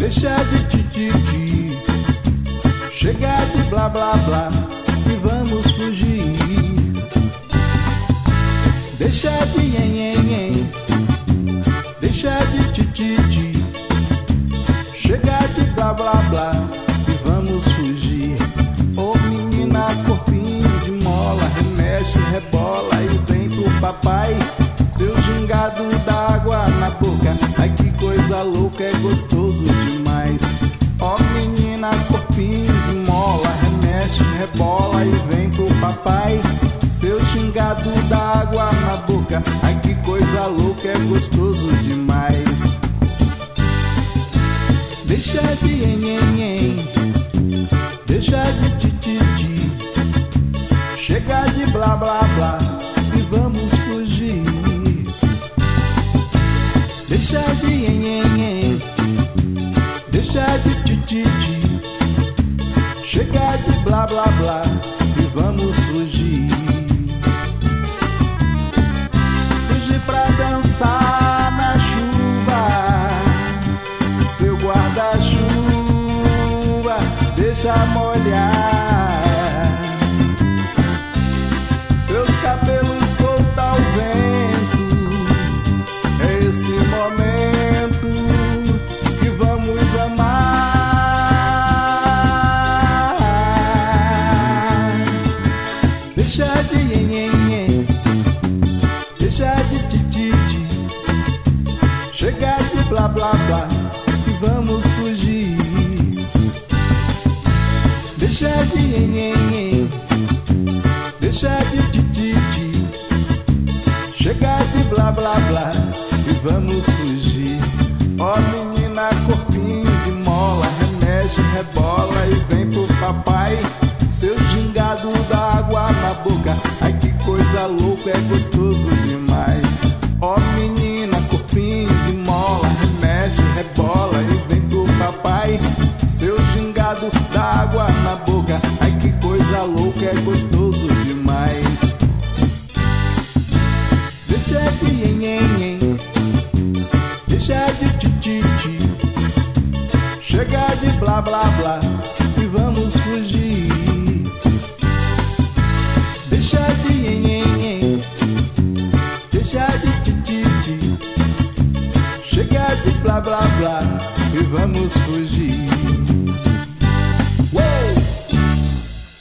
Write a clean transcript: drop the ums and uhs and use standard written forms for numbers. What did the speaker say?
Deixa de tititi, chega de blá blá blá e vamos fugir. Deixa de nhen, deixa de tititi, chega de blá blá blá e vamos fugir. Ô menina, corpinho de mola, remexe, rebola e vem pro papai. Seu gingado d'água na boca, ai que coisa louca, é gostoso demais. Ó menina, corpinho de mola, remexe, rebola e vem pro papai. Seu gingado d'água na boca, ai que coisa louca, é gostoso demais. Deixa de nhen, deixa de tititi, chega de blá blá blá e vamos fugir. Deixa de nhen, deixa de tititi, chega de blá blá blá e vamos fugir. Fugir pra dançar na chuva, seu guarda-chuva deixa molhar. Seus cabelos soltos ao vento, é esse momento que vamos amar. Deixa de nhen, deixa de tititi, chega de blá blá blá e vamos fugir. Deixa de nhen, deixa de tititi, chega de blá blá blá e vamos fugir. Ó menina, corpinho de mola, remexe, rebola e vem pro papai. Seu gingado d'água na boca, ai que coisa louca, é gostoso demais. Ó menina, corpinho de mola, remexe, rebola e vem pro papai. Seu gingado d'água na boca, ai que coisa louca, é gostoso demais. Deixa de nhen, deixa de tititi, chega de blá blá blá e vamos fugir. Deixa de nhen, deixa de tititi, chega de blá blá blá e vamos fugir.